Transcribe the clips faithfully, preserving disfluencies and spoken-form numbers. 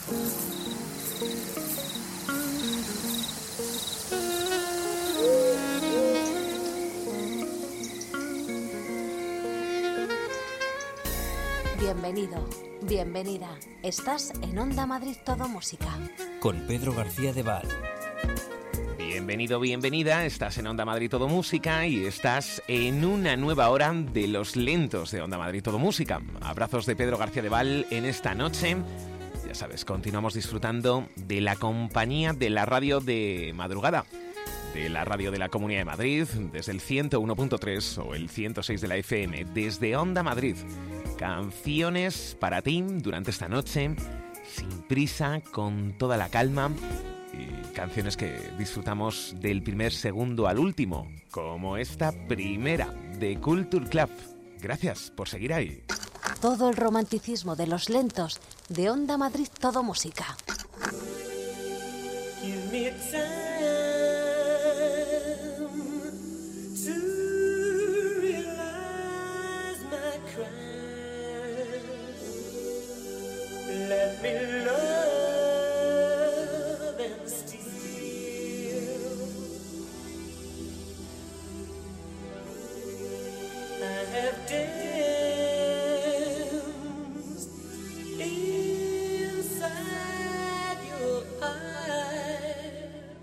Bienvenido, bienvenida. Estás en Onda Madrid Todo Música. Con Pedro García de Val. Bienvenido, bienvenida. Estás en Onda Madrid Todo Música y estás en una nueva hora de los lentos de Onda Madrid Todo Música. Abrazos de Pedro García de Val en esta noche. Ya sabes, continuamos disfrutando de la compañía de la radio de madrugada, de la radio de la Comunidad de Madrid, desde el ciento uno punto tres o el ciento seis de la F M, desde Onda Madrid. Canciones para ti durante esta noche, sin prisa, con toda la calma, y canciones que disfrutamos del primer segundo al último, como esta primera de Culture Club. Gracias por seguir ahí. Todo el romanticismo de los lentos de Onda Madrid Todo Música. Give me time to realize my crime. Let me love and steal. I have danced inside your eyes.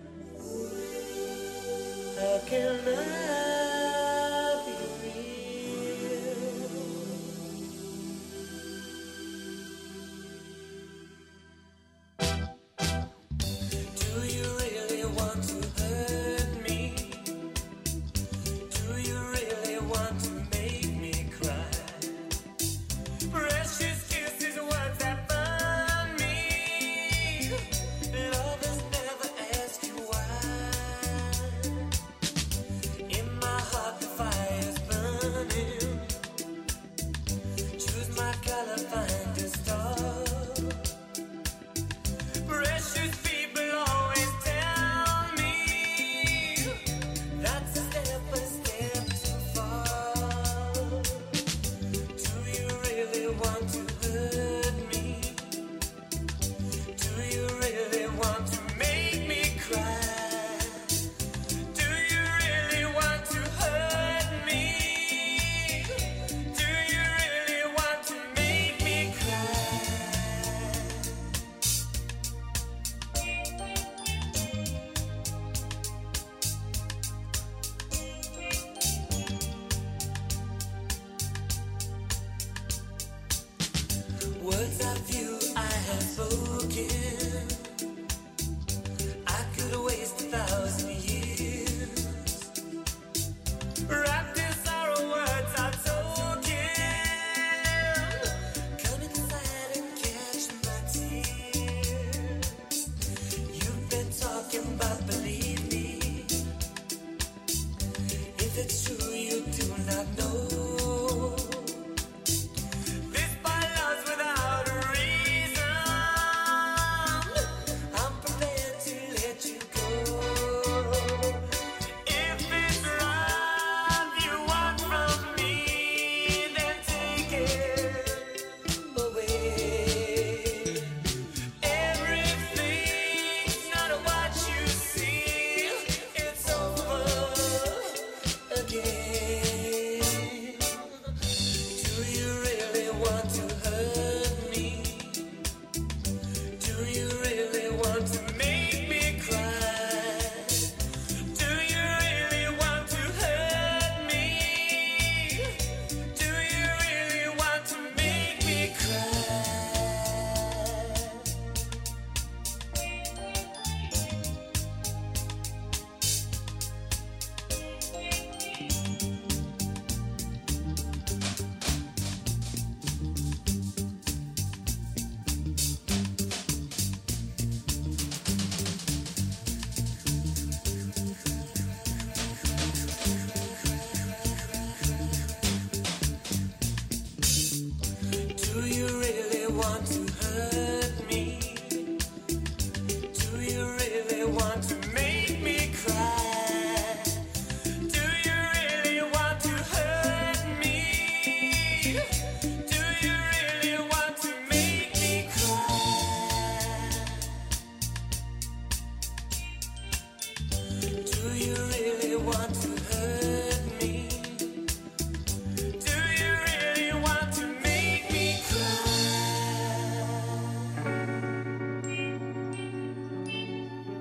How can I be real?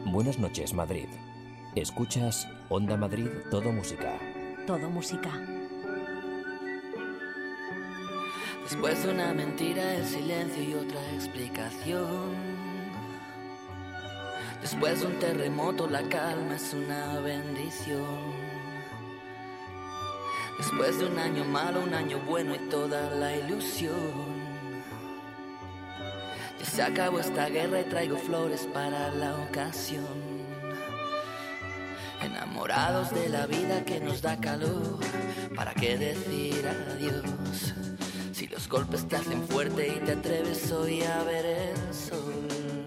Buenas noches, Madrid. Escuchas Onda Madrid, todo música. Todo música. Después de una mentira, el silencio y otra explicación. Después de un terremoto, la calma es una bendición. Después de un año malo, un año bueno y toda la ilusión. Ya se acabó esta guerra y traigo flores para la ocasión. Enamorados de la vida que nos da calor, ¿para qué decir adiós? Si los golpes te hacen fuerte y te atreves hoy a ver el sol.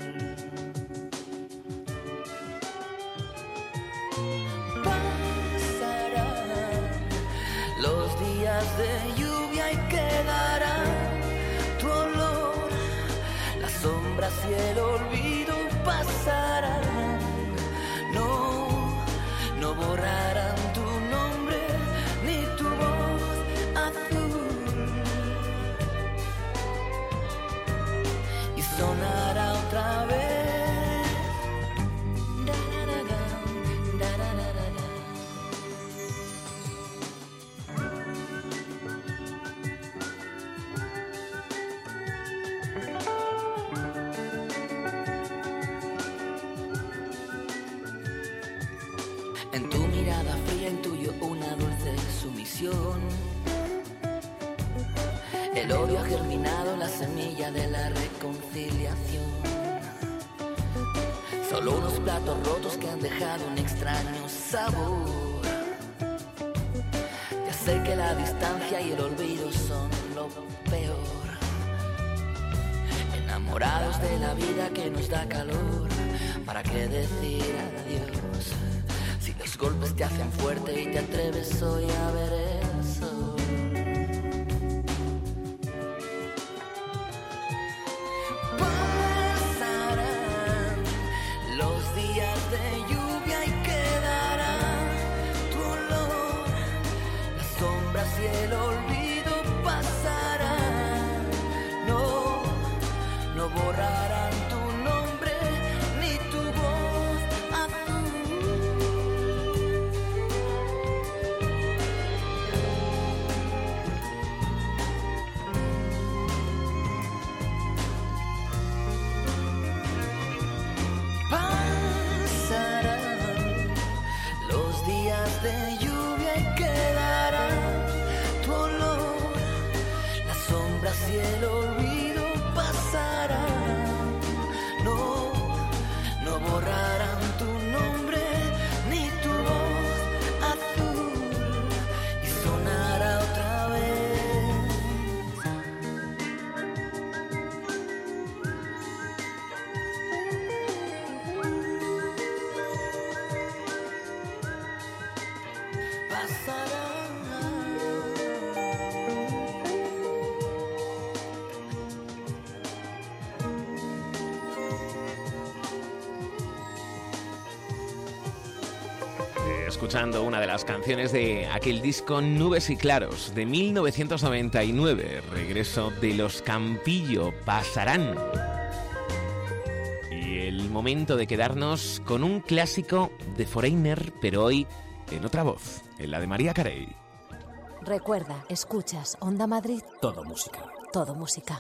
Pasarán los días de lluvia y quedará tu olor. Las sombras y el olvido pasarán. No, no borrarán tu nombre ni tu voz azul. Y sonará otra vez. En tu mirada fría intuyo una dulce sumisión. El odio ha germinado la semilla de la reconciliación. Solo unos platos rotos que han dejado un extraño sabor. Ya sé que la distancia y el olvido son lo peor. Enamorados de la vida que nos da calor, ¿para qué decir adiós? Si los golpes te hacen fuerte y te atreves hoy a ver el sol. Pasarán los días de lluvia y quedará tu olor. Las sombras y el olvido pasarán. No, no borrarán tu nombre ni tu voz azul. De lluvia y quedará tu olor. Las sombras y el olvido pasarán. No, no borrarán tu nombre ni tu voz azul. Y sonará otra vez. Escuchando una de las canciones de aquel disco Nubes y Claros de mil novecientos noventa y nueve, regreso de los Campillo, Pasarán. Y el momento de quedarnos con un clásico de Foreigner, pero hoy en otra voz, en la de María Carey. Recuerda, escuchas Onda Madrid. Todo música. Todo música.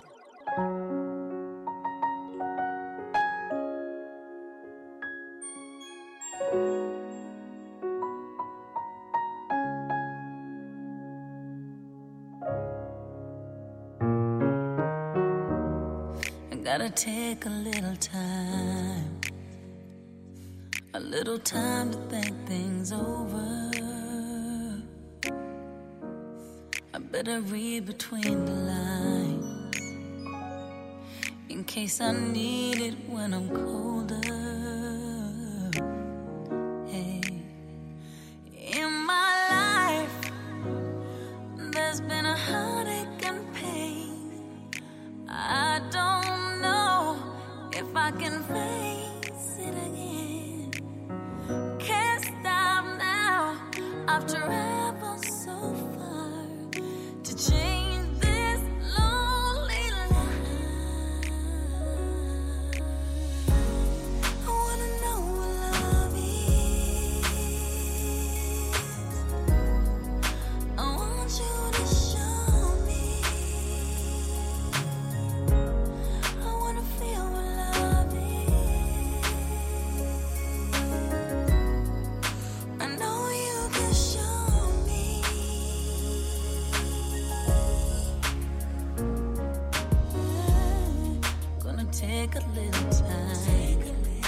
Gotta take a little time, a little time to think things over. I better read between the lines, in case I need it when I'm colder. Hey, in my life, there's been a heartache and pain. I don't know if I can face it again. Can't stop now. I've traveled so far to change this lonely life. I wanna know what take a little time,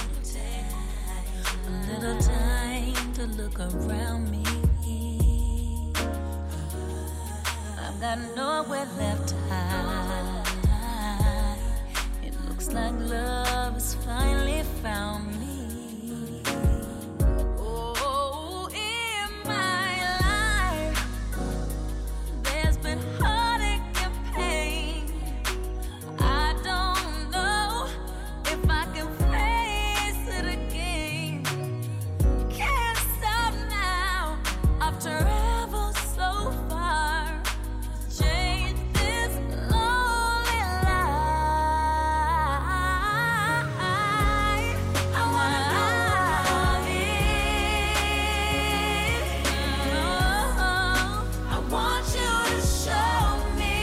a little time to look around me. I've got nowhere left to hide. It looks like love has finally found me. Oh, in my life, there's been heartache and pain. I don't know if I can face it again. Can't stop now. I've traveled so far. Change this lonely life. I wanna love it. I want you to show me.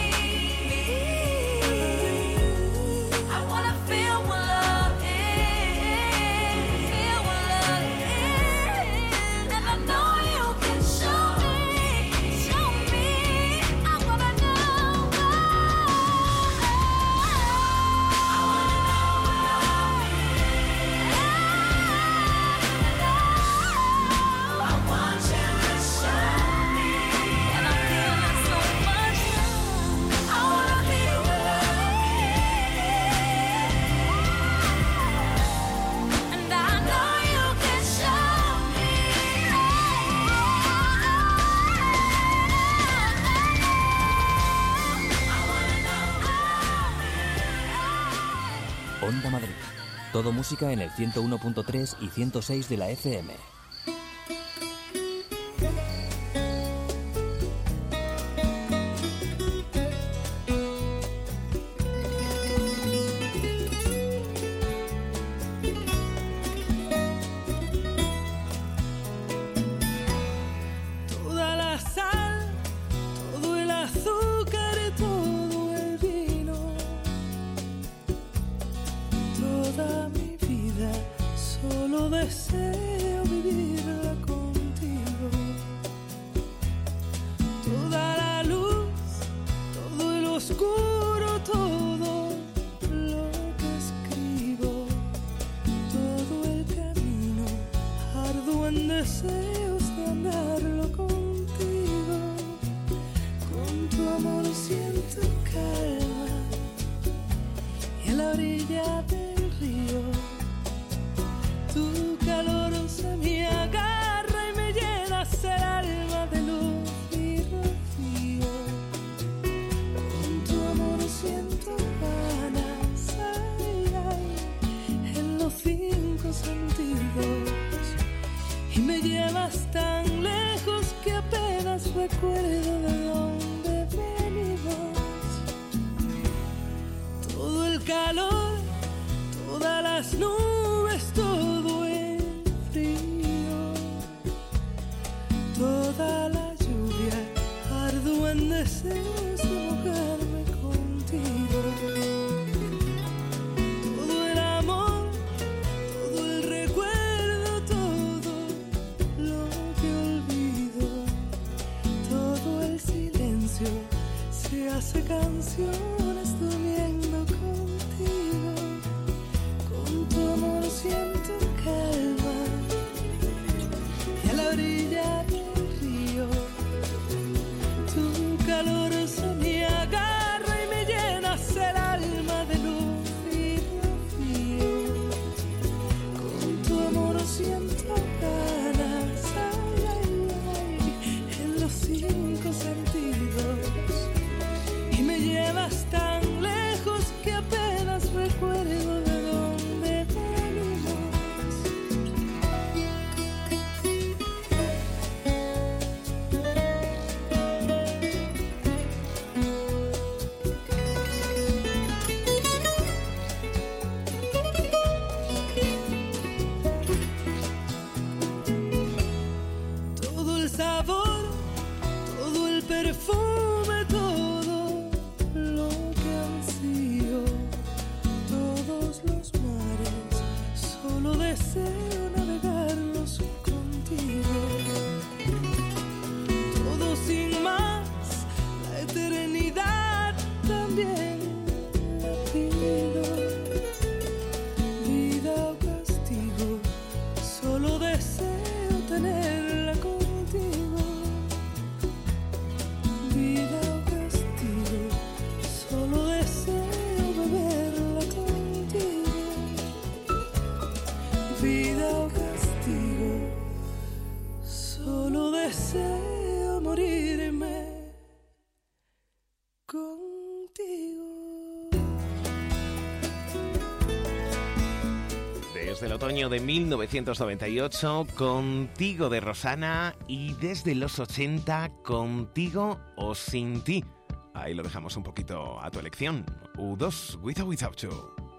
I wanna feel what love is. Feel what love is. And I know you can show me. Show me. I wanna know. I wanna know what love is. I want you to show me. And I'm feeling so much love. I wanna feel what love is. And I know you can show me. Onda Madrid. Todo música en el ciento uno punto tres y ciento seis de la F M. Toda la sal, todo el azúcar, todo el vino, toda mi vida, solo deseo vivirla contigo. Toda la luz, todo el oscuro, todo lo que escribo, todo el camino, arduo en deseos de andarlo contigo. Con tu amor siento calma y a la orilla del río tu calor se me agarra y me llenas el alma de luz y rocío. Con tu amor siento ganas, ay, ay, en los cinco sentidos. Y me llevas tan lejos que apenas recuerdo de dónde venimos. Todo el calor, todas las nubes, todo el frío, toda la lluvia, arduo en deseos de mojarme contigo. Todo el amor, todo el recuerdo, todo lo que olvido, todo el silencio se hace canciones durmiendo contigo. Con tu amor siento calma y a la orilla del río tu calor se vida o castigo, solo deseo morirme contigo. Desde el otoño de mil novecientos noventa y ocho, Contigo de Rosana, y desde los ochenta, Contigo o Sin Ti. Ahí lo dejamos un poquito a tu elección. U dos, With or Without You.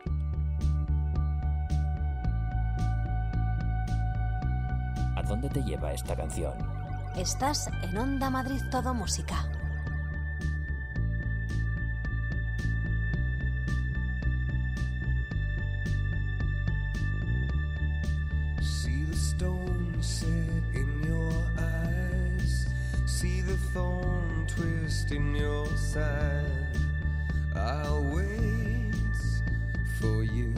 ¿A dónde te lleva esta canción? Estás en Onda Madrid Todo Música. See the stone set in your eyes, see the thorn twist in your side. I'll wait for you.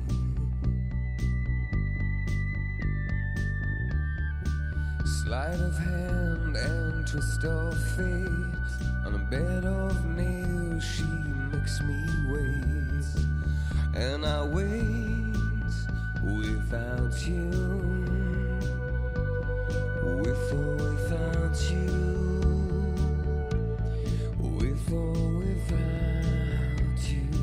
Sleight of hand and twist of fate, on a bed of nails she makes me wait, and I wait without you, with or without you, with or without you.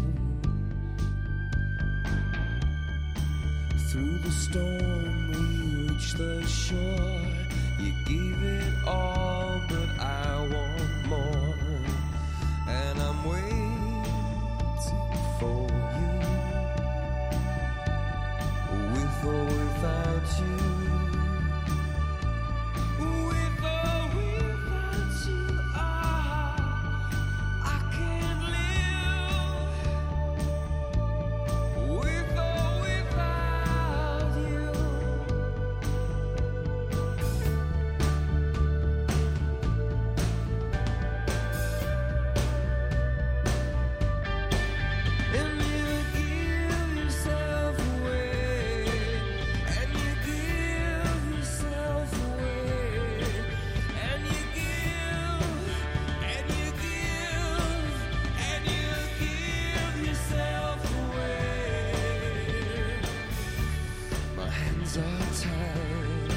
Through the storm we reach the shore. You gave it all, but I want more, and I'm waiting for you, with or without you, with or without you. Ah, I can't live with or without you. And you give yourself away, and you give yourself away, and you give, and you give, and you give yourself away. My hands are tied,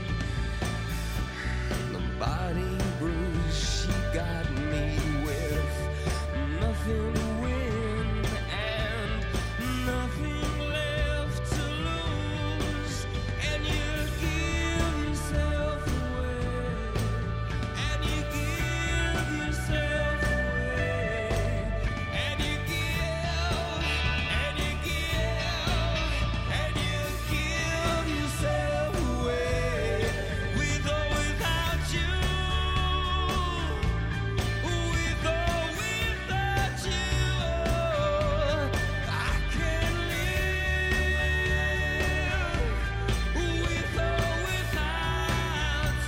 the body bruised, she got me with nothing to win and nothing left to lose. And you give yourself away, and you give yourself away, and you give, and you give, and you give yourself away, with or without you, with or without you. I can't live with or without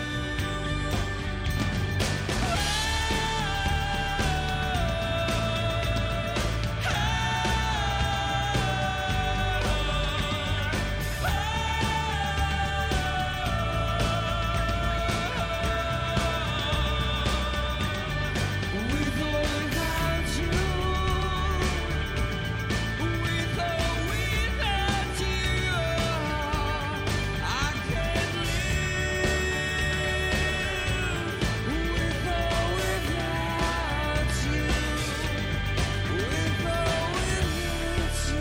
you. With or without you, with or without you, I can't live with or without you, with or without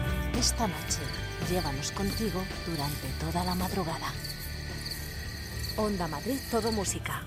Esta noche, llévanos contigo durante toda la madrugada. Onda Madrid Todo Música.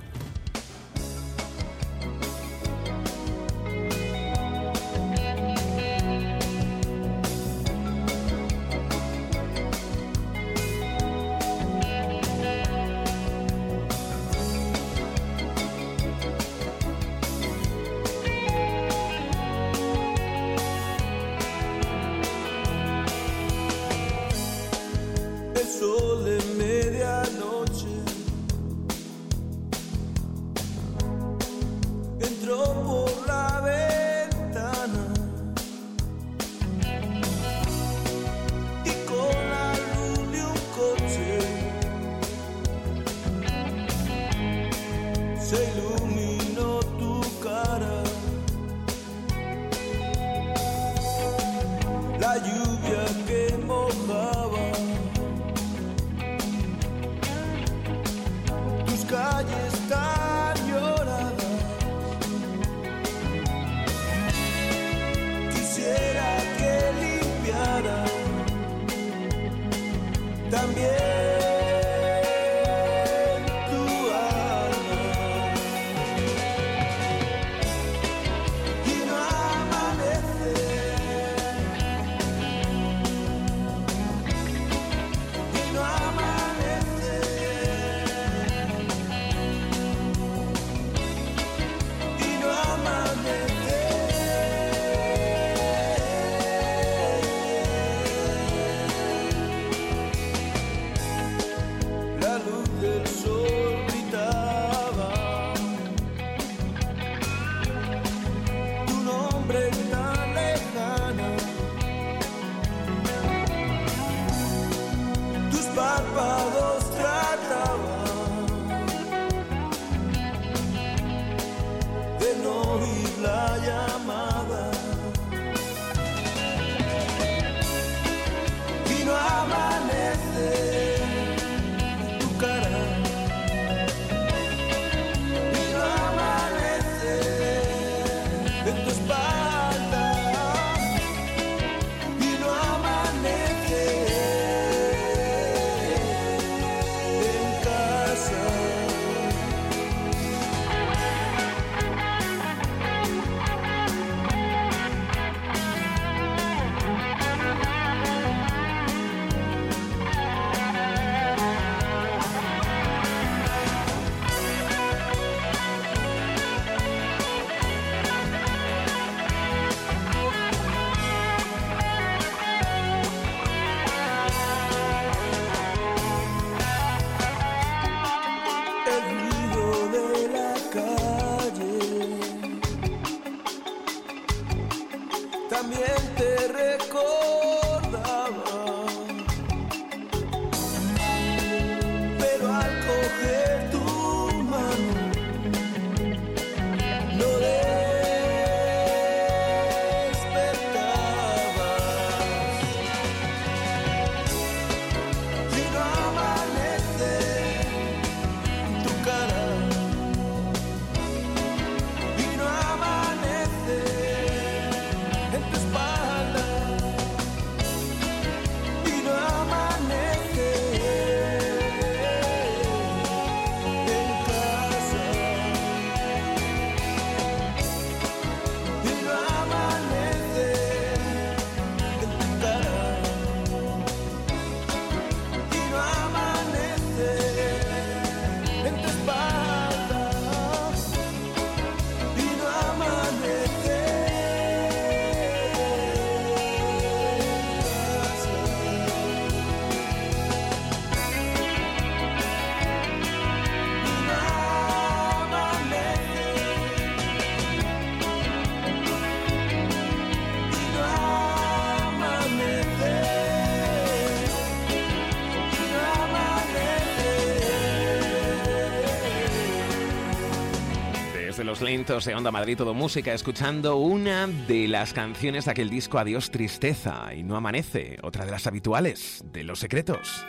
Los lentos de Onda Madrid Todo Música, escuchando una de las canciones de aquel disco Adiós Tristeza y No Amanece, otra de las habituales de Los Secretos.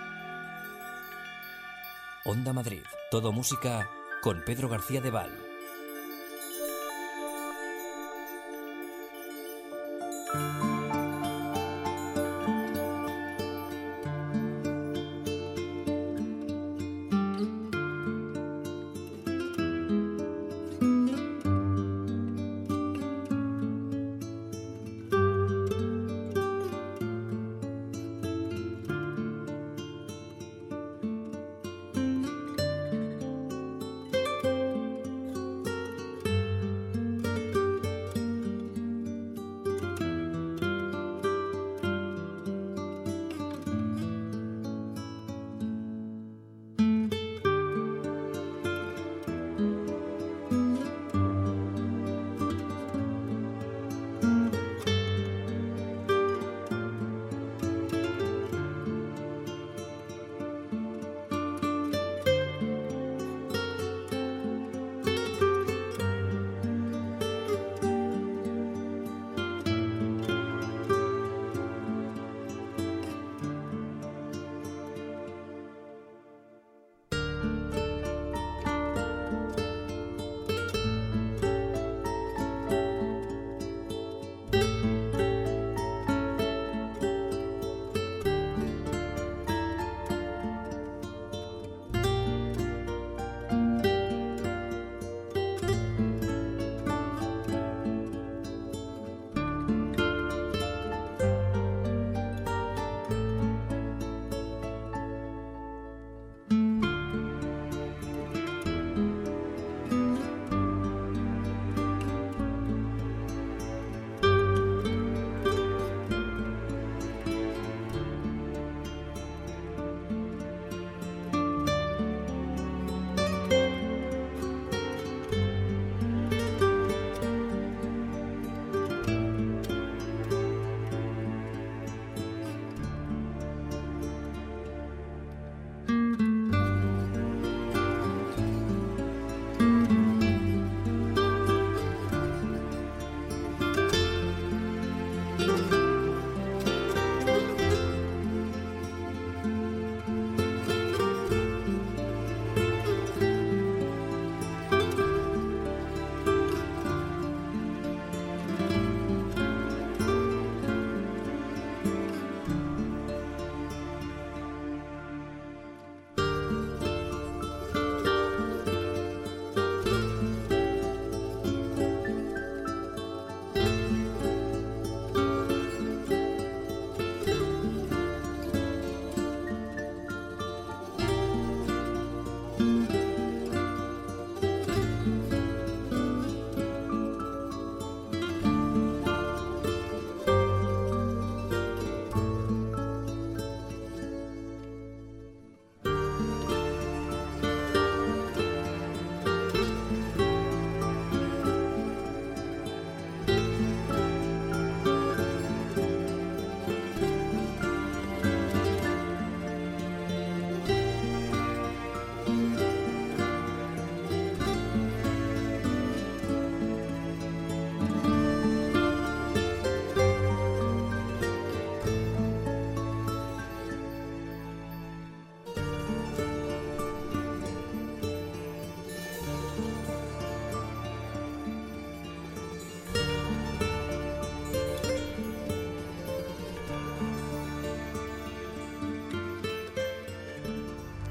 Onda Madrid Todo Música con Pedro García de Val.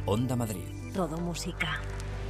Onda Madrid. Todo música.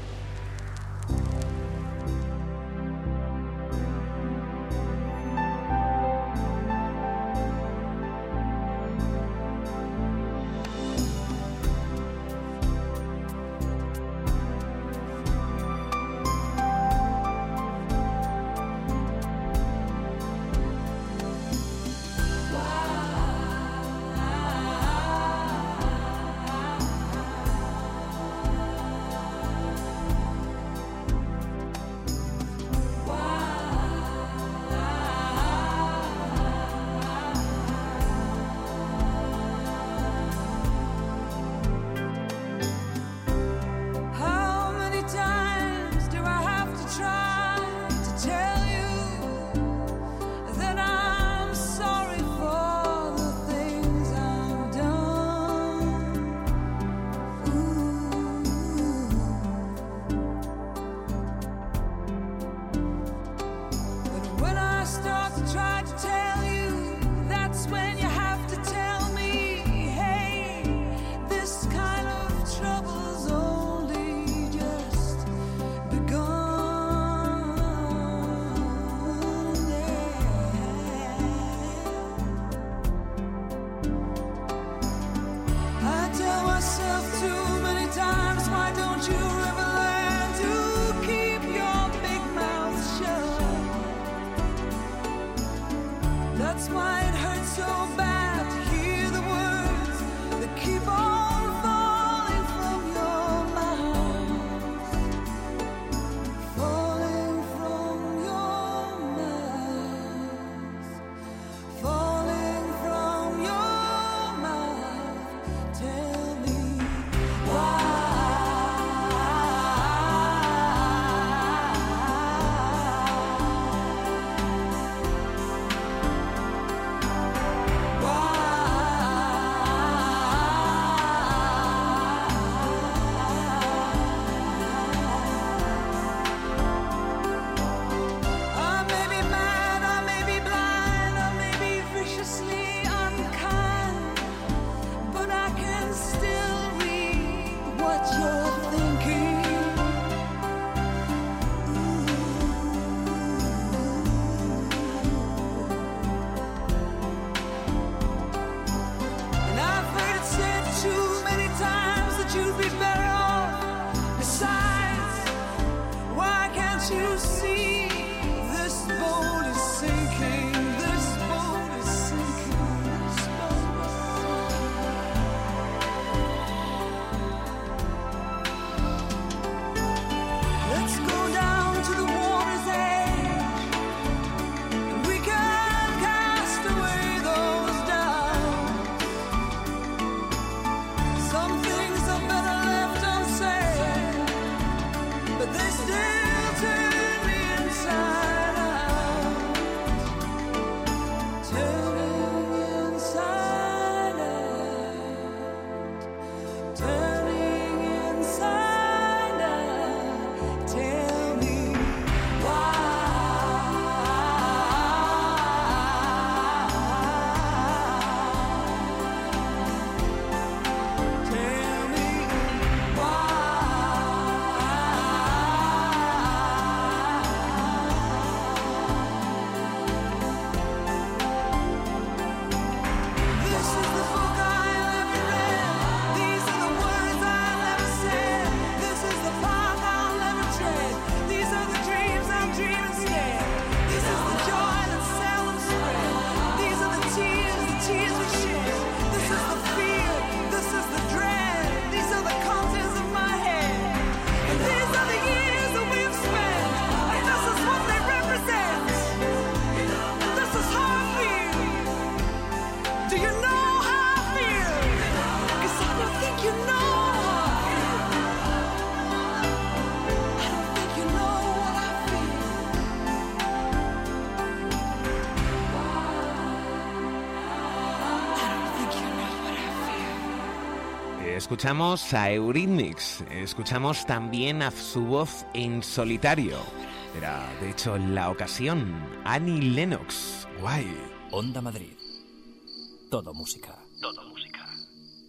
Escuchamos a Eurythmics, escuchamos también a su voz en solitario. Era, de hecho, la ocasión, Annie Lennox. Guay. Onda Madrid. Todo música. Todo música.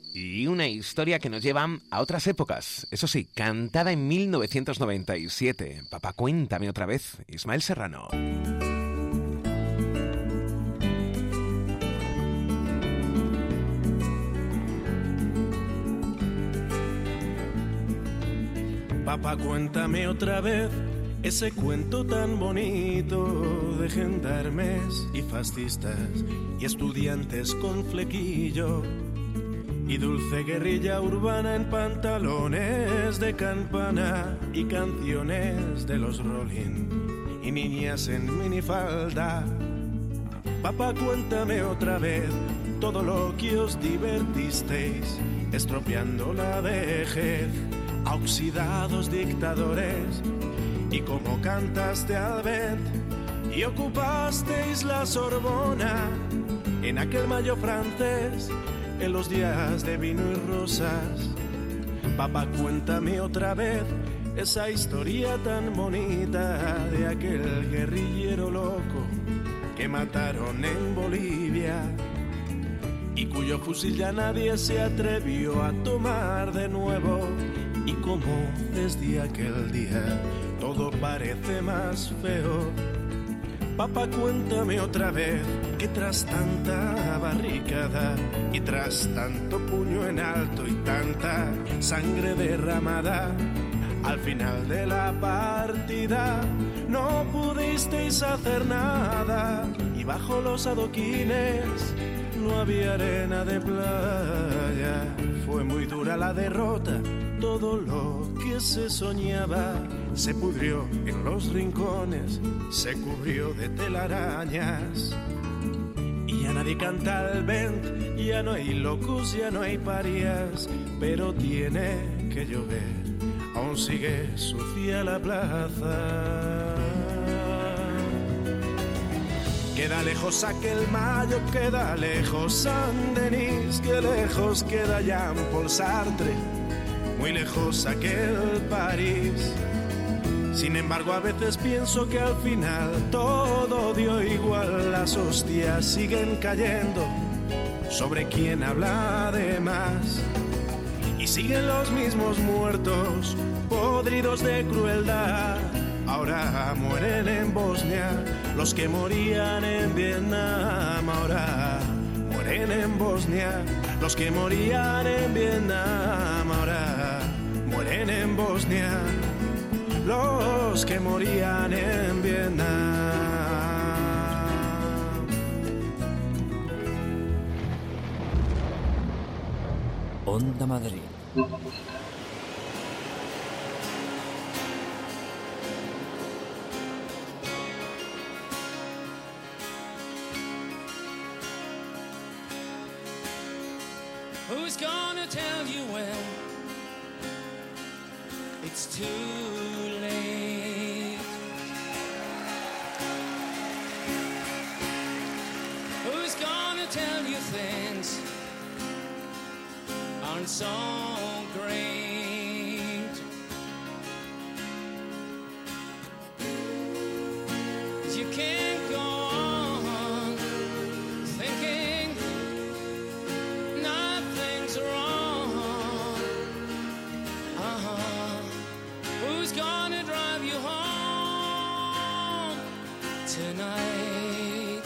Y una historia que nos lleva a otras épocas. Eso sí, cantada en mil novecientos noventa y siete. Papá, cuéntame otra vez, Ismael Serrano. Papá, cuéntame otra vez ese cuento tan bonito de gendarmes y fascistas y estudiantes con flequillo y dulce guerrilla urbana en pantalones de campana y canciones de los Rolling y niñas en minifalda. Papá, cuéntame otra vez todo lo que os divertisteis estropeando la vejez a oxidados dictadores y cómo cantaste al vent y ocupasteis la Sorbona en aquel mayo francés en los días de vino y rosas. Papá, cuéntame otra vez esa historia tan bonita de aquel guerrillero loco que mataron en Bolivia y cuyo fusil ya nadie se atrevió a tomar de nuevo. Y como desde aquel día todo parece más feo. Papá, cuéntame otra vez que tras tanta barricada y tras tanto puño en alto y tanta sangre derramada, al final de la partida no pudisteis hacer nada y bajo los adoquines no había arena de playa. Fue muy dura la derrota, todo lo que se soñaba se pudrió en los rincones, se cubrió de telarañas. Y ya nadie canta al vent, ya no hay locos, ya no hay parias, pero tiene que llover, aún sigue sucia la plaza. Queda lejos aquel mayo, queda lejos Saint-Denis, que lejos queda Jean-Paul Sartre, muy lejos aquel París. Sin embargo, a veces pienso que al final todo dio igual, las hostias siguen cayendo sobre quien habla de más. Y siguen los mismos muertos, podridos de crueldad. Ahora mueren en Bosnia los que morían en Vietnam. Ahora mueren en Bosnia los que morían en Vietnam. Ahora mueren en Bosnia los que morían en Vietnam. Onda Madrid. Who's gonna tell you when it's too late? Who's gonna tell you things aren't so great? 'Cause you can't go on thinking nothing's wrong. Uh-huh. Who's gonna drive you home tonight?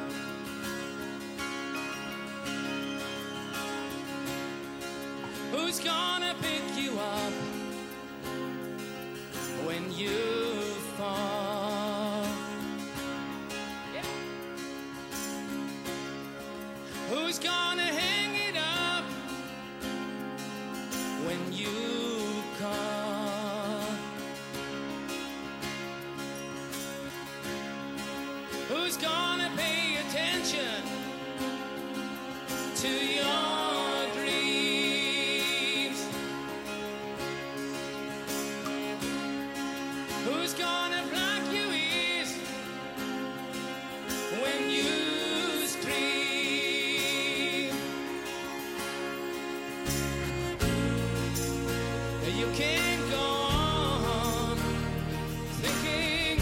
Who's gonna pick you up when you fall? Yeah. Who's gonna hang it up when you call? Who's gonna pay attention to your dreams? Who's gonna block your ears when you scream? You can't go on thinking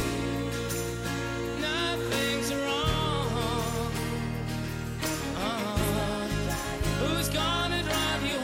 nothing's wrong. Uh, who's gonna drive you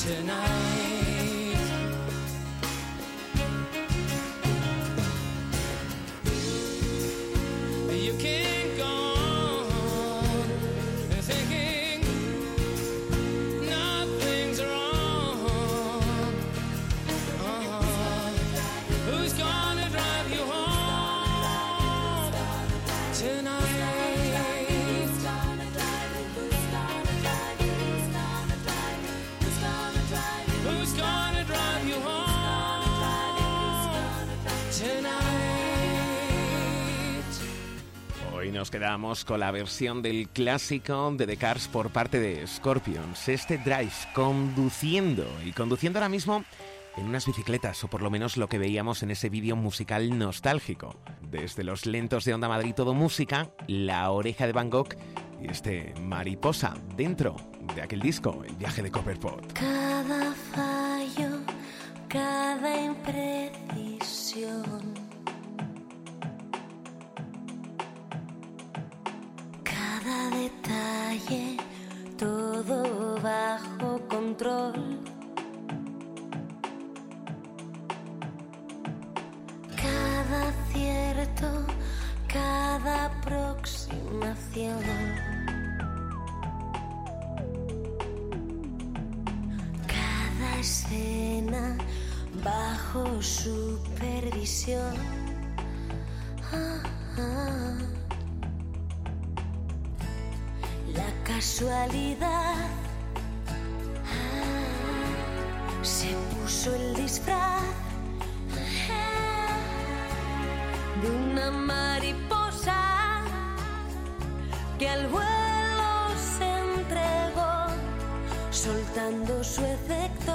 You can't go on thinking nothing's wrong. Uh-huh. Who's gonna drive you home tonight? Who's gonna drive you? Who's gonna drive you? Who's gonna drive you? Who's gonna drive you? Who's gonna drive you home tonight? Hoy nos quedamos con la versión del clásico de The Cars por parte de Scorpions. Este Drive, conduciendo, y conduciendo ahora mismo en unas bicicletas, o por lo menos lo que veíamos en ese vídeo musical nostálgico. Desde los lentos de Onda Madrid Todo Música, La Oreja de Van Gogh y este Mariposa, dentro de aquel disco, El Viaje de Copperpot. Cada fallo, cada imprecisión, cada detalle, todo bajo control. Cada acierto, cada aproximación, cada escena bajo supervisión. Ah, ah. La casualidad ah, se puso el disfraz ah, de una mariposa que al vuelo se entregó, soltando su efecto,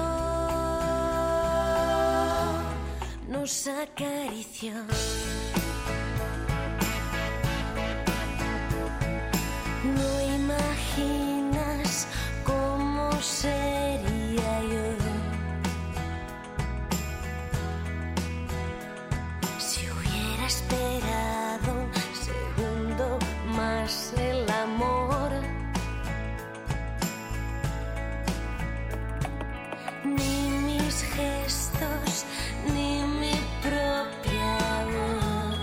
nos acarició. No imaginas cómo sería yo si hubiera esperado un segundo más el amor. Ni mis gestos, ni mi propia voz,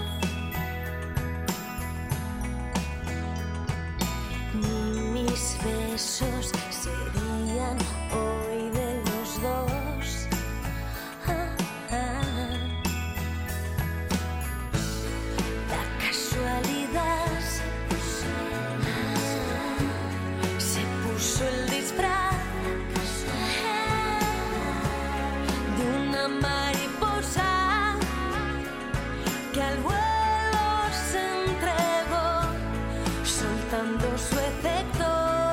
mis besos serían hoy de los dos. Ah, ah. La casualidad ah, se puso el disfraz ah, de una mariposa que al vuelo se entregó, soltando su efecto,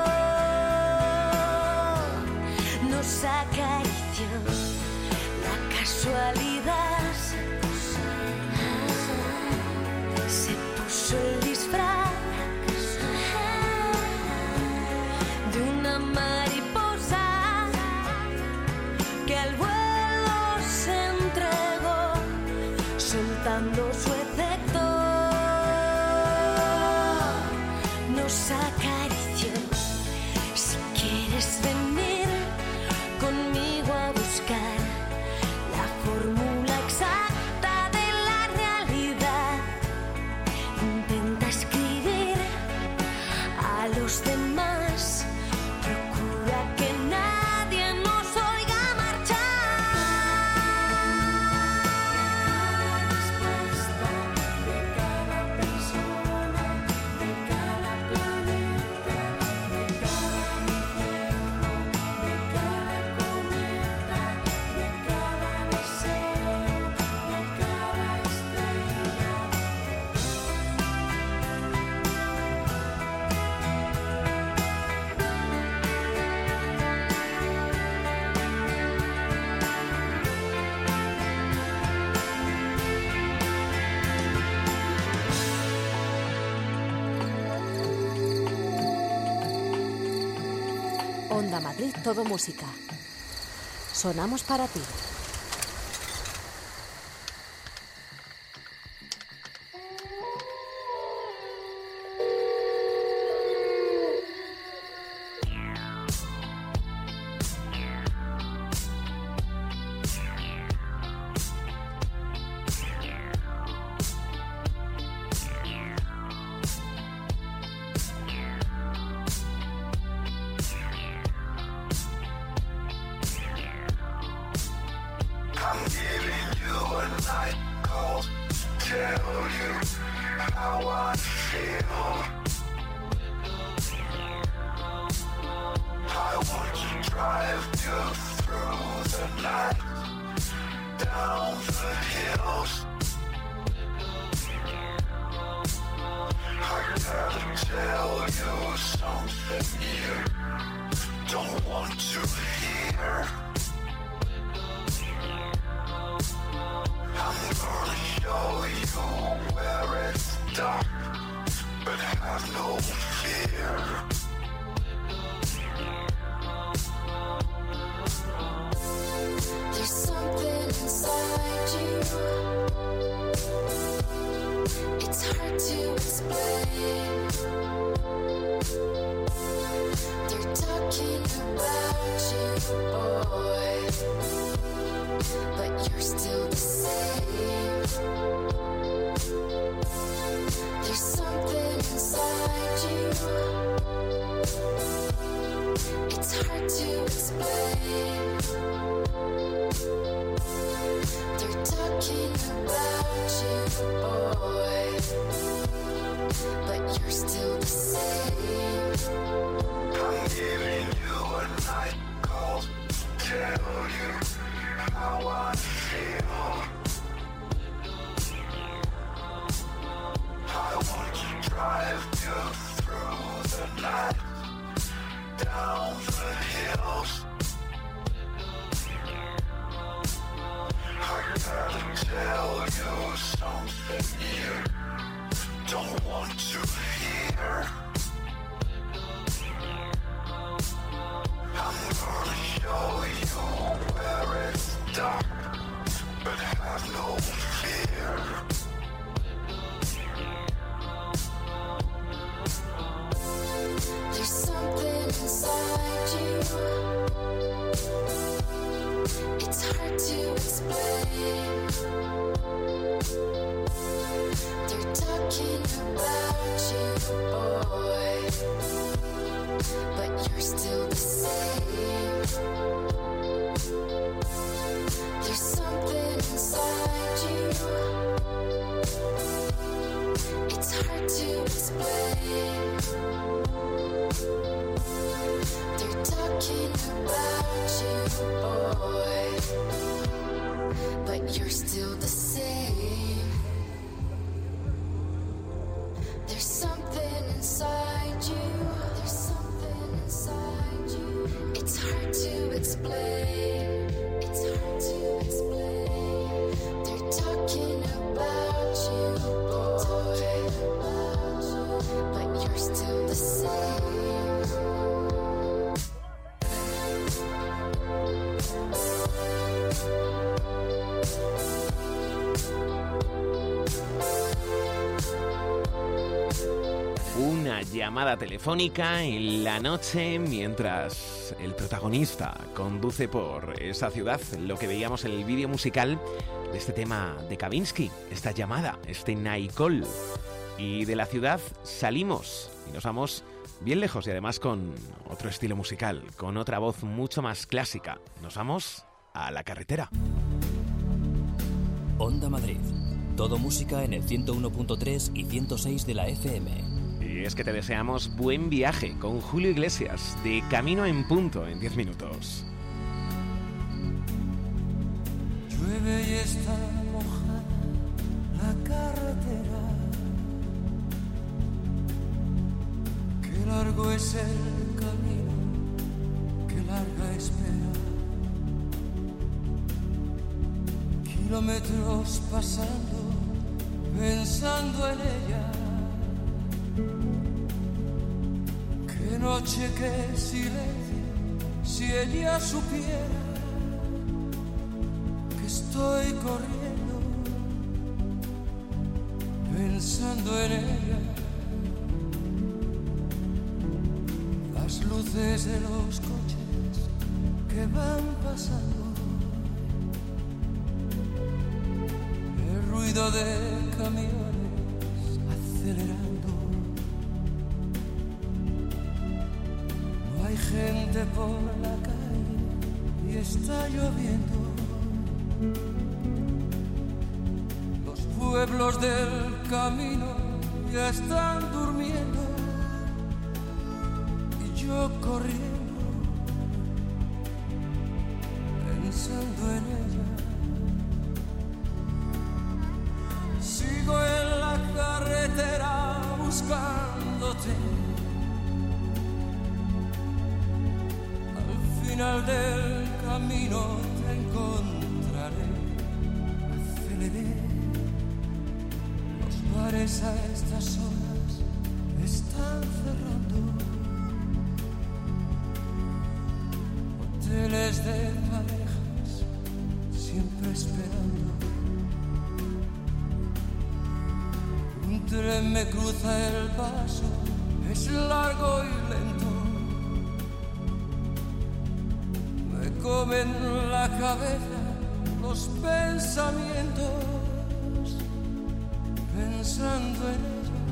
nos acarició. La casualidad ah, se puso el disfraz ah, de una mariposa que al vuelo se entregó, soltando su efecto, nos acarició. Si quieres venir conmigo a buscar la fórmula exacta de la realidad, intenta escribir a los demás, procura que nadie nos oiga marchar. Respuesta de cada persona, de cada planeta, de cada infierno, de cada cometa, de cada deseo, de cada estrella. Onda Madrid Todo Música. Sonamos para ti. Llamada telefónica en la noche mientras el protagonista conduce por esa ciudad, lo que veíamos en el vídeo musical de este tema de Kavinsky, esta llamada, este night call. Y de la ciudad salimos y nos vamos bien lejos y además con otro estilo musical, con otra voz mucho más clásica. Nos vamos a la carretera. Onda Madrid, todo música en el ciento uno punto tres y ciento seis de la F M. Y es que te deseamos buen viaje con Julio Iglesias, de Camino en Punto, en diez minutos. Llueve y está mojada la carretera. Qué largo es el camino, qué larga espera. Kilómetros pasando, pensando en ella. Qué noche, qué silencio, si ella supiera que estoy corriendo, pensando en ella. Las luces de los coches que van pasando, el ruido de camiones acelerando. Hay gente por la calle y está lloviendo. Los pueblos del camino ya están durmiendo y yo corriendo, pensando en ella. Sigo en la carretera buscándote. final del camino te encontraré. Aceleré. Los bares a estas horas están cerrando. Hoteles de parejas siempre esperando. Un tren me cruza el paso, es largo y lento. Me comen la cabeza los pensamientos, pensando en ella,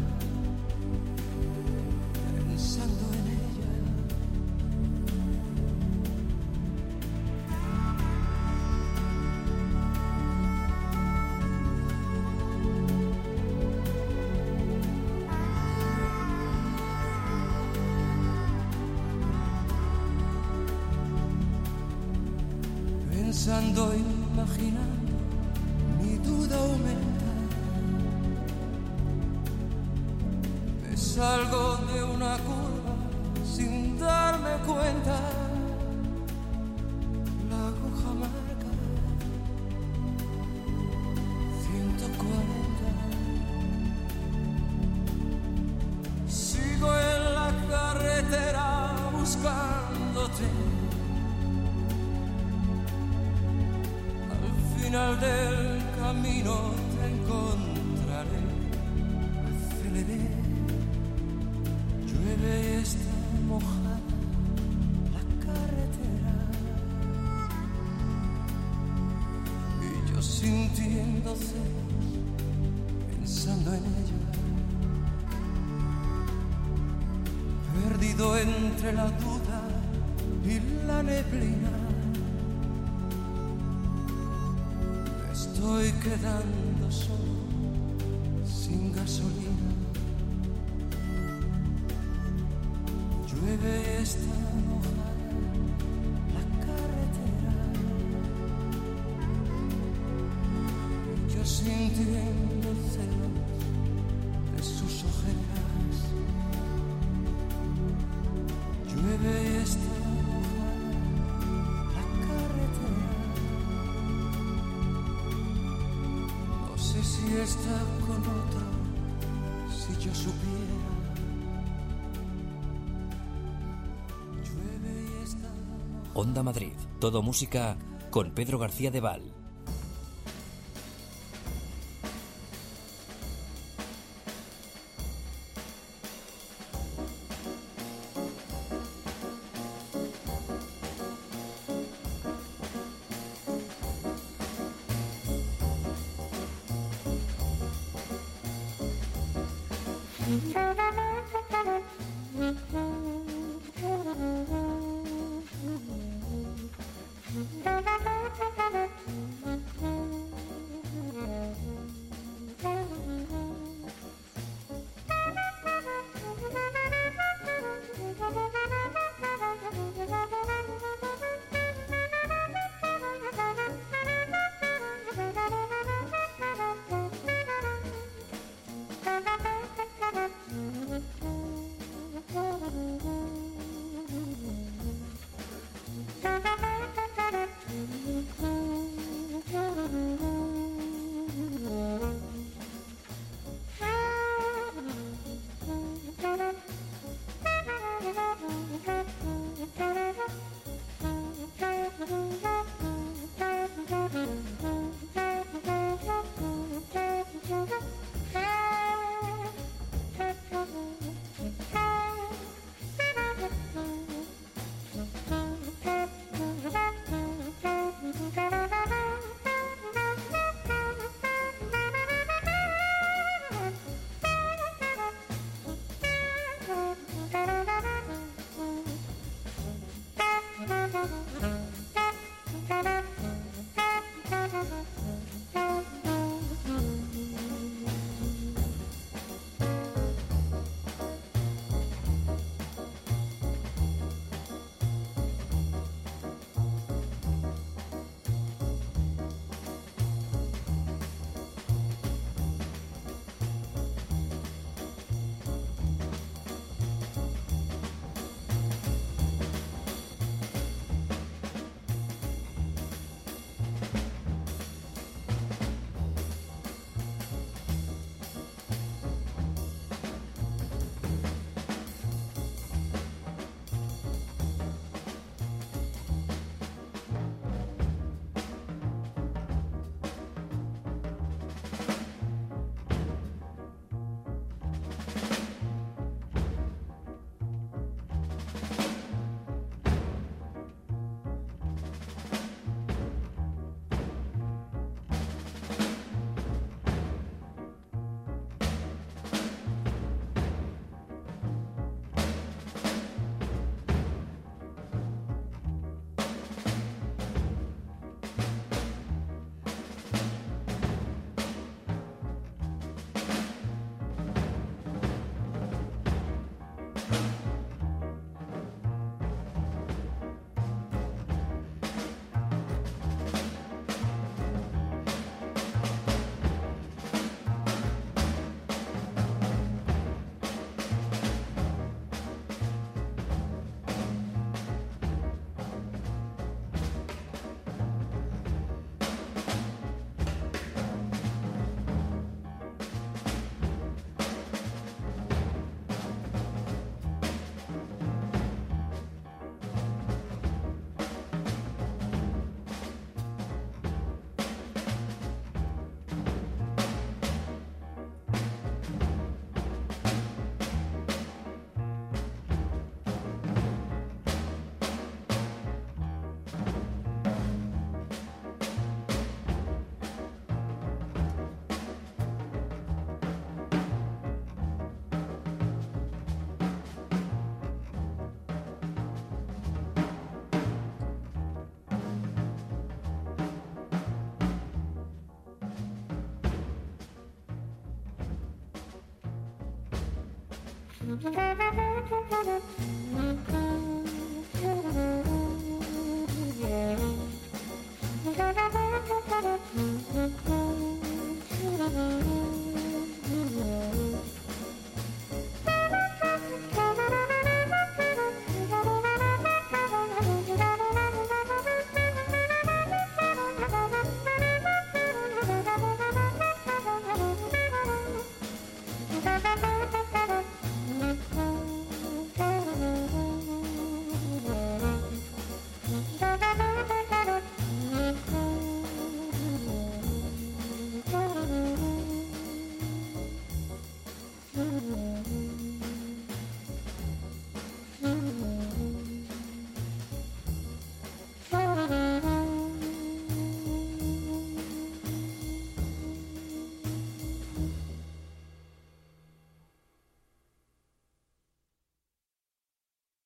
pensando en ella. Pensando, imaginando, mi duda aumenta. Me salgo de una curva sin darme cuenta. La aguja marca ciento cuarenta. Sigo en la carretera buscándote. Al final del camino te encontraré. Aceleré, llueve y está mojada la carretera. Y yo sintiendo celos, pensando en ella. Perdido entre la duda y la neblina. Estoy quedando solo, sin gasolina. Llueve y está mojada la carretera. Y yo sintiendo celos de sus ojeras. Llueve y está mojada la carretera. No sé si está con otro, si yo supiera. Llueve y está mojada. Onda Madrid, todo música con Pedro García de Val. Thank you.